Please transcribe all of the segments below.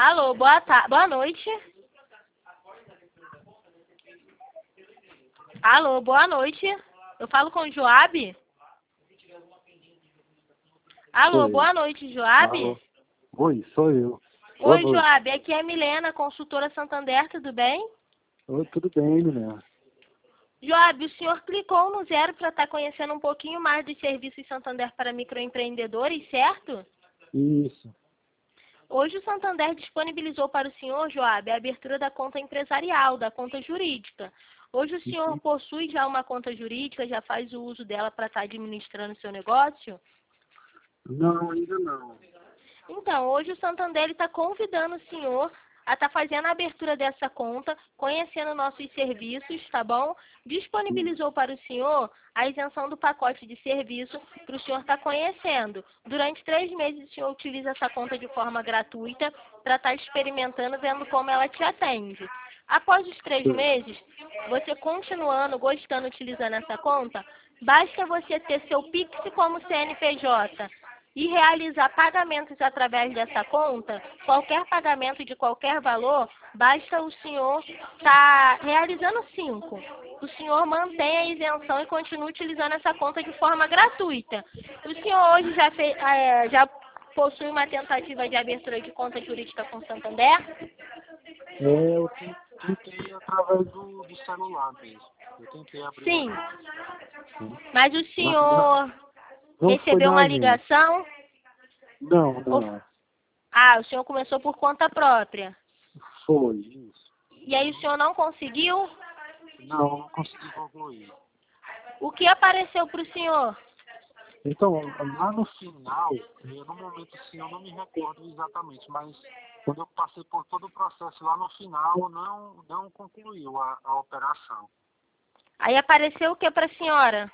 Alô, boa noite. Alô, boa noite. Eu falo com o Joab? Alô, Sou eu. boa noite, Joab. Alô. Oi, sou eu. Boa Oi, noite. Joab, aqui é a Milena, consultora Santander, tudo bem? Oi, tudo bem, menina? Joab, o senhor clicou no 0 para estar conhecendo um pouquinho mais dos serviços Santander para microempreendedores, certo? Isso. Hoje o Santander disponibilizou para o senhor, Joab, a abertura da conta empresarial, da conta jurídica. Hoje o senhor possui já uma conta jurídica, já faz o uso dela para estar administrando o seu negócio? Não, ainda não. Então, hoje o Santander está convidando o senhor a estar fazendo a abertura dessa conta, conhecendo nossos serviços, tá bom? Disponibilizou para o senhor a isenção do pacote de serviço para o senhor estar conhecendo. Durante 3 meses o senhor utiliza essa conta de forma gratuita para estar experimentando, vendo como ela te atende. Após os 3 meses, você continuando, gostando, utilizando essa conta, basta você ter seu Pix como CNPJ e realizar pagamentos através dessa conta, qualquer pagamento de qualquer valor, basta o senhor estar realizando 5. O senhor mantém a isenção e continua utilizando essa conta de forma gratuita. O senhor hoje já possui uma tentativa de abertura de conta jurídica com Santander? Eu tentei através do celular mesmo. Eu tentei abrir. Sim. Sim. Mas o senhor Não foi recebeu na uma agência. ligação? Não. Ah, o senhor começou por conta própria. Foi, isso. E aí o senhor não conseguiu? Não consegui concluir. O que apareceu para o senhor? Então, lá no final, no momento assim, eu não me recordo exatamente, mas quando eu passei por todo o processo lá no final, não concluiu a operação. Aí apareceu o que para a senhora?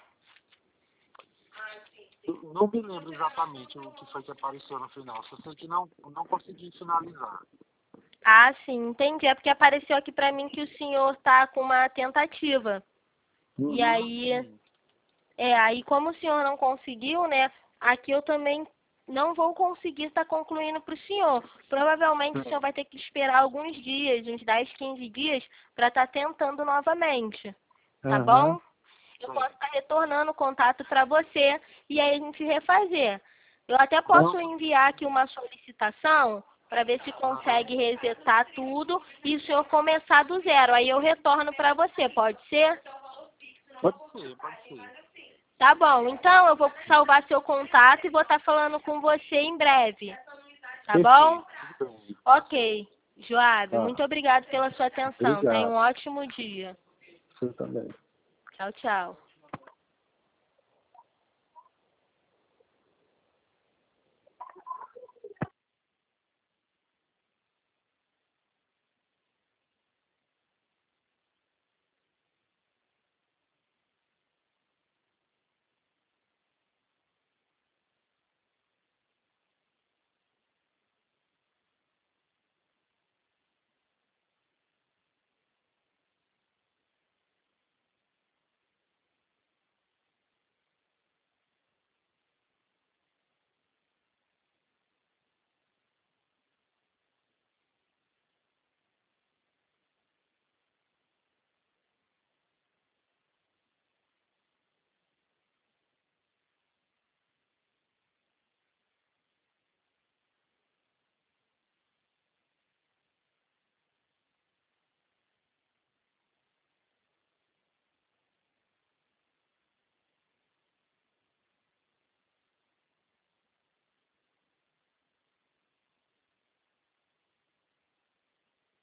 Eu não me lembro exatamente o que foi que apareceu no final, só sei que não consegui finalizar. Ah, sim, entendi. É porque apareceu aqui para mim que o senhor está com uma tentativa. E aí, aí como o senhor não conseguiu, né? Aqui eu também não vou conseguir estar concluindo para o senhor. Provavelmente o senhor vai ter que esperar alguns dias, uns 10, 15 dias, para estar tentando novamente. Tá bom? Eu posso estar retornando o contato para você e aí a gente refazer. Eu até posso enviar aqui uma solicitação para ver se consegue resetar tudo e o senhor começar do 0. Aí eu retorno para você, pode ser? Pode ser. Tá bom, então eu vou salvar seu contato e vou estar falando com você em breve. Tá bom? Tudo bem. Ok. Joab, muito obrigado pela sua atenção. Tenha um Obrigado. ótimo dia. Você também. Tchau, tchau.